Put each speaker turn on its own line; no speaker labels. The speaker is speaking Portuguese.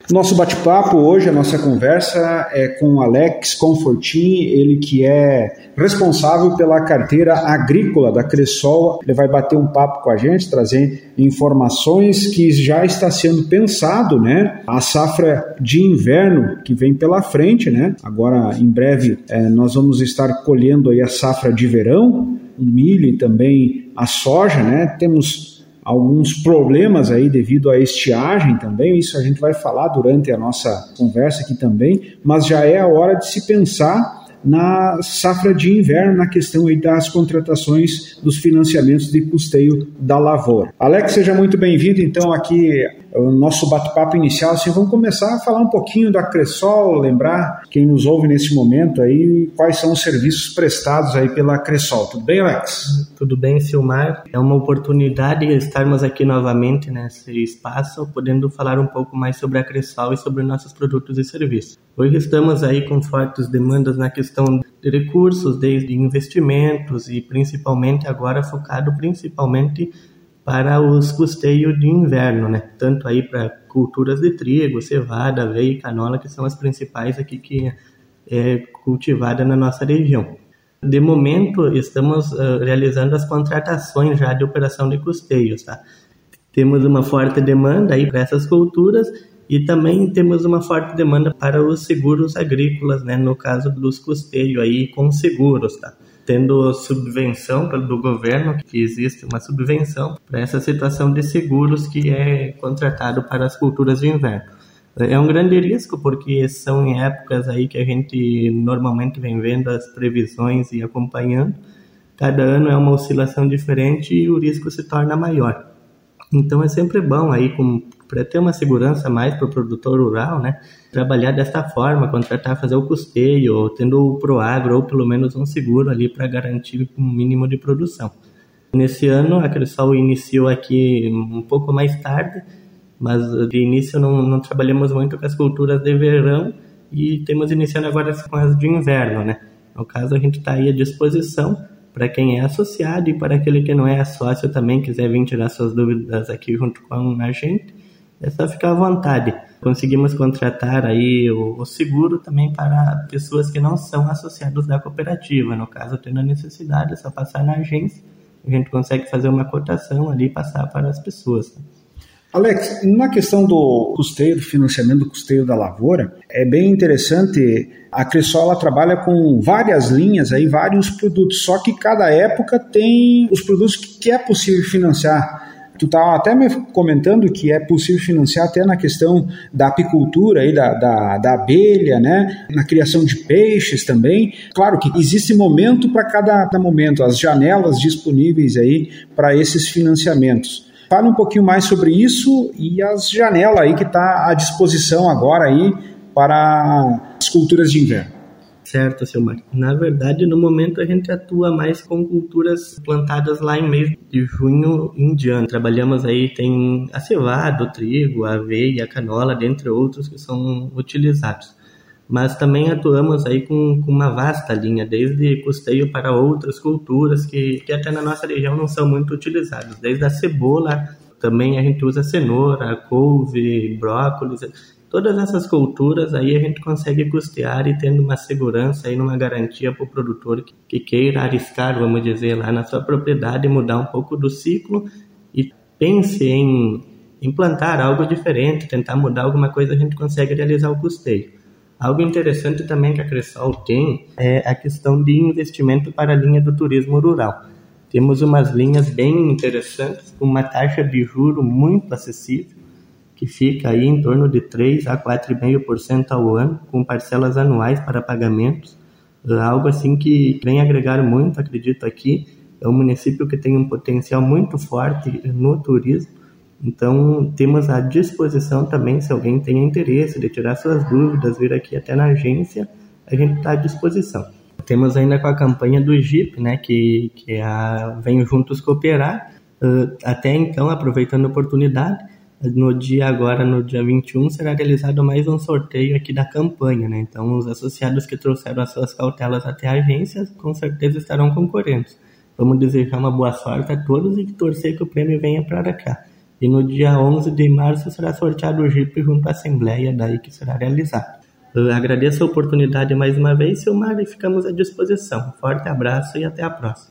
Nosso bate-papo hoje, a nossa conversa é com o Alex Confortin, ele que é responsável pela carteira agrícola da Cressol. Ele vai bater um papo com a gente, trazer informações que já está sendo pensado, né? A safra de inverno que vem pela frente, né? Agora, em breve, nós vamos estar colhendo aí a safra de verão, o milho e também a soja, né? Temos alguns problemas aí devido à estiagem também, isso a gente vai falar durante a nossa conversa aqui também, mas já é a hora de se pensar na safra de inverno, na questão aí das contratações dos financiamentos de custeio da lavoura. Alex, seja muito bem-vindo, então, aqui o nosso bate-papo inicial. Assim, vamos começar a falar um pouquinho da Cressol, lembrar quem nos ouve nesse momento aí, quais são os serviços prestados aí pela Cressol. Tudo bem, Alex?
Tudo bem, Silmar. É uma oportunidade estarmos aqui novamente nesse espaço, podendo falar um pouco mais sobre a Cressol e sobre nossos produtos e serviços. Hoje estamos aí com fortes demandas na questão de recursos, desde investimentos e principalmente agora focado principalmente para os custeios de inverno, né? Tanto aí para culturas de trigo, cevada, aveia e canola, que são as principais aqui que é cultivada na nossa região. De momento, estamos realizando as contratações já de operação de custeios, tá? Temos uma forte demanda aí para essas culturas e também temos uma forte demanda para os seguros agrícolas, né? No caso dos custeios aí com seguros, tá? Tendo subvenção do governo, que existe uma subvenção para essa situação de seguros que é contratado para as culturas de inverno. É um grande risco porque são em épocas aí que a gente normalmente vem vendo as previsões e acompanhando. Cada ano é uma oscilação diferente e o risco se torna maior. Então é sempre bom aí para ter uma segurança mais para o produtor rural, né? Trabalhar desta forma, contratar, fazer o custeio, ou tendo o Proagro ou pelo menos um seguro ali para garantir um mínimo de produção. Nesse ano a Cressol iniciou aqui um pouco mais tarde, mas de início não trabalhamos muito com as culturas de verão e temos iniciando agora com as de inverno, né? No caso a gente está aí à disposição para quem é associado e para aquele que não é sócio também quiser vir tirar suas dúvidas aqui junto com a gente, é só ficar à vontade. Conseguimos contratar aí o seguro também para pessoas que não são associados da cooperativa. No caso, tendo a necessidade, é só passar na agência, a gente consegue fazer uma cotação ali e passar para as pessoas.
Alex, na questão do custeio, do financiamento do custeio da lavoura, é bem interessante. A Cressol ela trabalha com várias linhas, aí, vários produtos, só que cada época tem os produtos que é possível financiar. Tu estava até me comentando que é possível financiar até na questão da apicultura, aí, da abelha, né? Na criação de peixes também. Claro que existe momento para cada momento, as janelas disponíveis aí para esses financiamentos. Fala um pouquinho mais sobre isso e as janelas aí que está à disposição agora aí para as culturas de inverno.
Certo, Silmar. Na verdade, no momento a gente atua mais com culturas plantadas lá em mês de junho em diante. Trabalhamos aí, tem a cevada, o trigo, a aveia, a canola, dentre outros que são utilizados. Mas também atuamos aí com uma vasta linha, desde custeio para outras culturas que até na nossa região não são muito utilizadas. Desde a cebola, também a gente usa cenoura, couve, brócolis. Todas essas culturas aí a gente consegue custear e tendo uma segurança e uma garantia para o produtor que queira arriscar, vamos dizer, lá na sua propriedade, mudar um pouco do ciclo e pense em implantar algo diferente, tentar mudar alguma coisa, a gente consegue realizar o custeio. Algo interessante também que a Cressol tem é a questão de investimento para a linha do turismo rural. Temos umas linhas bem interessantes, com uma taxa de juro muito acessível, que fica aí em torno de 3% a 4,5% ao ano, com parcelas anuais para pagamentos. Algo assim que vem agregar muito, acredito aqui. É um município que tem um potencial muito forte no turismo. Então, temos à disposição também, se alguém tem interesse de tirar suas dúvidas, vir aqui até na agência, a gente está à disposição. Temos ainda com a campanha do JIP, né, que é a Venho Juntos Cooperar. Até então, aproveitando a oportunidade, no dia 21, será realizado mais um sorteio aqui da campanha, né? Então, os associados que trouxeram as suas cautelas até a agência, com certeza estarão concorrendo. Vamos desejar uma boa sorte a todos e torcer que o prêmio venha para cá. E no dia 11 de março será sorteado o Jeep junto à Assembleia daí que será realizado. Eu agradeço a oportunidade mais uma vez, Silmar, e ficamos à disposição. Forte abraço e até a próxima.